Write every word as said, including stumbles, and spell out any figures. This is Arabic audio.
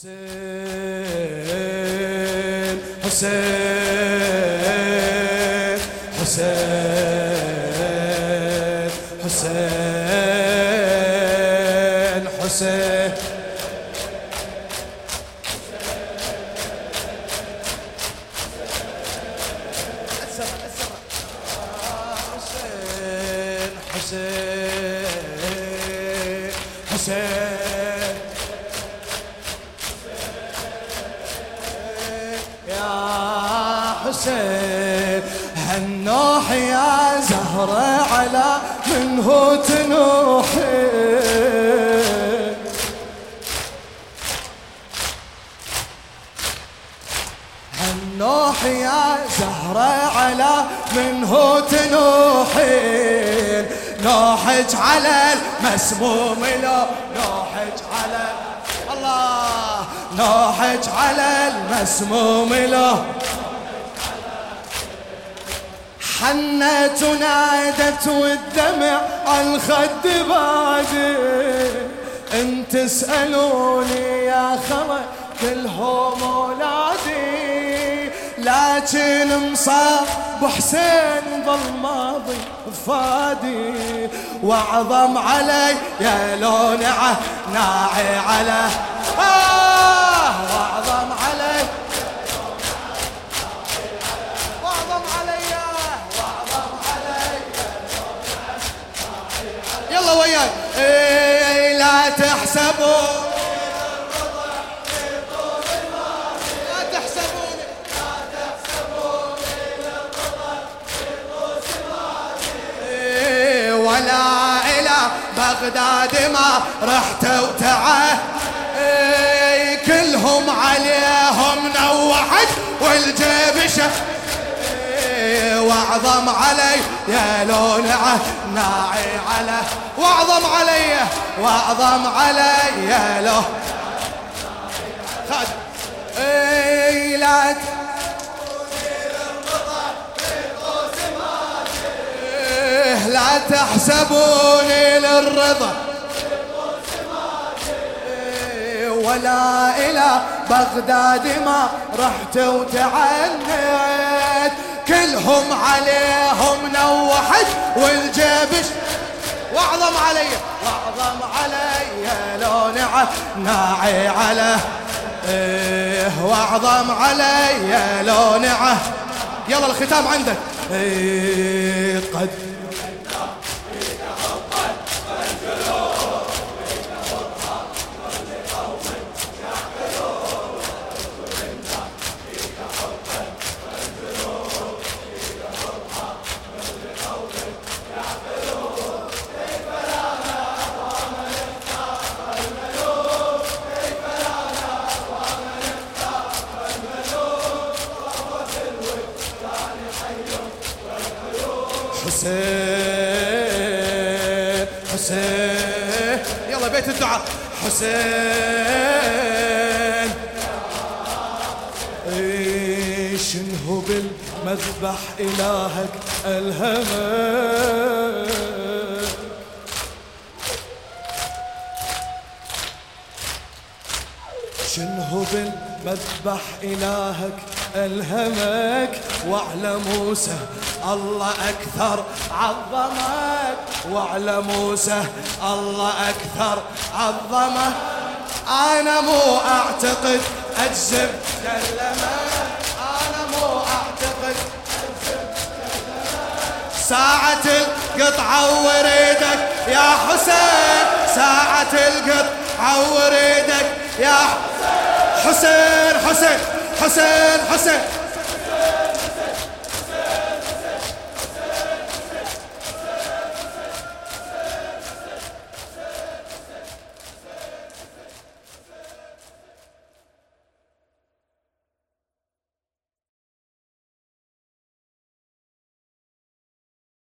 حسين حسين حسين حسين حسين حسين حسين يا حسين هالنوح يا زهرة على منه تنوحي هالنوح يا زهرة على منه تنوحين نوحج على المسموم له نوحج على الله نوحج على المسموم له حنت ونادت والدمع عالخد بادي ان تسألوني يا خمر كلهم اولادي لكن مصاب بحسين ظل ماضي فادي واعظم علي يا لون ناعي على آه واعظم علي واعظم علي واعظم علي يلا وياي إيه لا تحسبوا ولا إلى بغداد ما رحت وتعه اي كلهم عليهم نوحت والجيب شف واعظم علي يا لون ناعي على واعظم علي واعظم علي يا لون خادم اي لا لا تحسبوني للرضا ولا إلى بغداد ما رحت وتعنيت كلهم عليهم نوحت والجيبش واعظم علي واعظم علي لون ناعي على إيه واعظم علي لون يلا الختام عندك إيه قد حسين حسين يلا بيت الدعاء حسين شنو بالمذبح إلهك ألهمك شنو بالمذبح إلهك ألهمك وعلى موسى الله أكثر عظمك وعلى موسى الله أكثر عظمك أنا مو أعتقد أجزم كلمك أنا مو أعتقد أجزم كلمك ساعة القطعة وريدك يا حسين ساعة القطعة وريدك يا حسين حسين حسين حسين حسين